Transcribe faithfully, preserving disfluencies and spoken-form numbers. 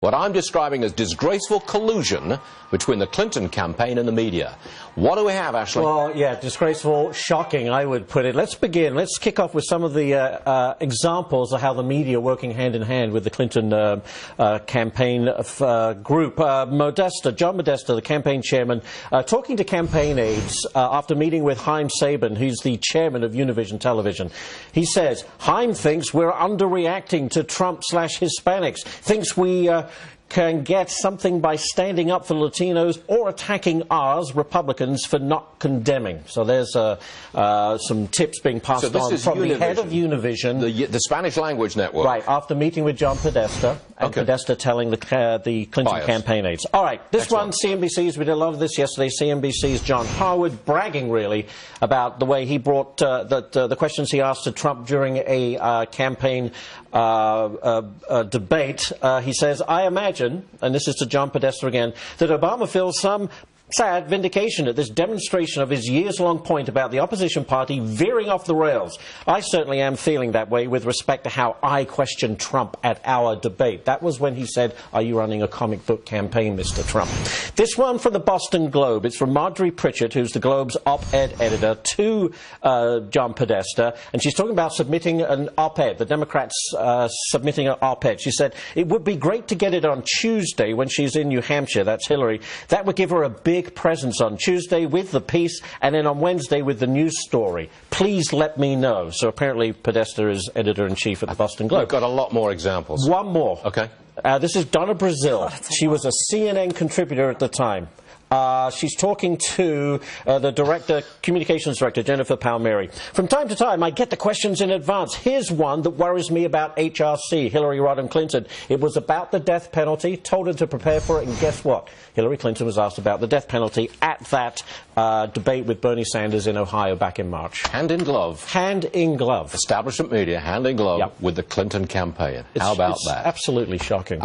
What I'm describing as disgraceful collusion between the Clinton campaign and the media. What do we have, Ashley? Well, yeah, disgraceful, shocking, I would put it. Let's begin. Let's kick off with some of the uh, uh, examples of how the media are working hand in hand with the Clinton uh, uh, campaign uh, group. Uh, Modesta, John Modesta, the campaign chairman, uh, talking to campaign aides uh, after meeting with Haim Saban, who's the chairman of Univision Television. He says, Haim thinks we're underreacting to Trump slash Hispanics, thinks we uh, can get something by standing up for Latinos or attacking ours, Republicans, for not condemning. So there's uh, uh, some tips being passed so on from Univision. the head of Univision. The, the Spanish language network. Right, after meeting with John Podesta, and okay. Podesta telling the, uh, the Clinton Bias. campaign aides. All right, this Excellent. one, C N B C's, we did a lot of this yesterday, C N B C's John Harwood bragging, really, about the way he brought uh, the, uh, the questions he asked to Trump during a uh, campaign uh, uh, uh, debate. Uh, he says, I imagine, and this is to John Podesta again, that Obama feels some sad vindication at this demonstration of his years-long point about the opposition party veering off the rails. I certainly am feeling that way with respect to how I questioned Trump at our debate. That was when he said, are you running a comic book campaign, Mister Trump? This one from the Boston Globe. It's from Marjorie Pritchett, who's the Globe's op-ed editor, to uh, John Podesta, and she's talking about submitting an op-ed, the Democrats uh, submitting an op-ed. She said, it would be great to get it on Tuesday when she's in New Hampshire, that's Hillary. That would give her a big presence on Tuesday with the piece, and then on Wednesday with the news story. Please let me know. So apparently Podesta is editor-in-chief at the Boston Globe. We've got a lot more examples. One more. Okay. Uh, this is Donna Brazil. Oh, she was a C N N contributor at the time. Uh, she's talking to uh, the director, communications director, Jennifer Palmieri. From time to time, I get the questions in advance. Here's one that worries me about H R C, Hillary Rodham Clinton. It was about the death penalty, told her to prepare for it, and guess what? Hillary Clinton was asked about the death penalty at that uh, debate with Bernie Sanders in Ohio back in March. Hand in glove. Hand in glove. Establishment media, hand in glove yep. with the Clinton campaign. It's, How about it's that? Absolutely shocking.